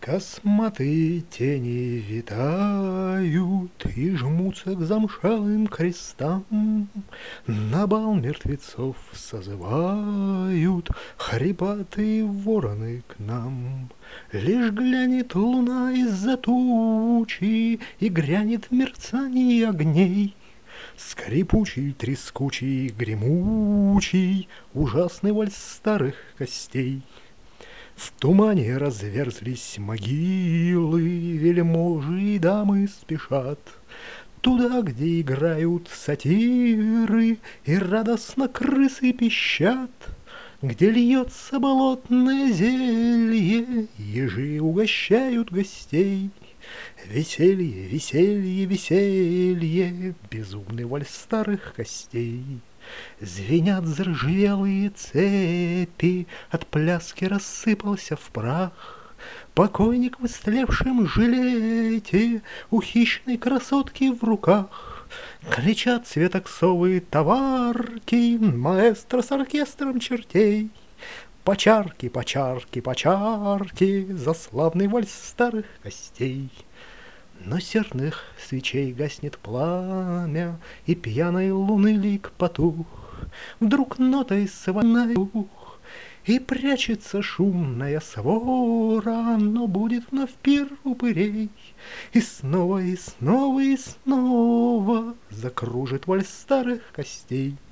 Косматые тени витают и жмутся к замшелым крестам. На бал мертвецов созывают хрипатые вороны к нам. Лишь глянет луна из-за тучи и грянет в мерцании огней. Скрипучий, трескучий, гремучий, ужасный вальс старых костей. В тумане разверзлись могилы, вельможи и дамы спешат туда, где играют сатиры и радостно крысы пищат, где льется болотное зелье, ежи угощают гостей. Веселье, веселье, веселье, безумный вальс старых костей. Звенят заржавелые цепи, от пляски рассыпался в прах покойник в истлевшем жилете, у хищной красотки в руках. Кричат светоксовые товарки, маэстро с оркестром чертей. По чарке, по чарке, по чарке, за славный вальс старых костей. Но серных свечей гаснет пламя, и пьяной луны лик потух. Вдруг нотой сванной дух, и прячется шумная свора, но будет вновь пир упырей. И снова, и снова, и снова закружит вальс старых костей.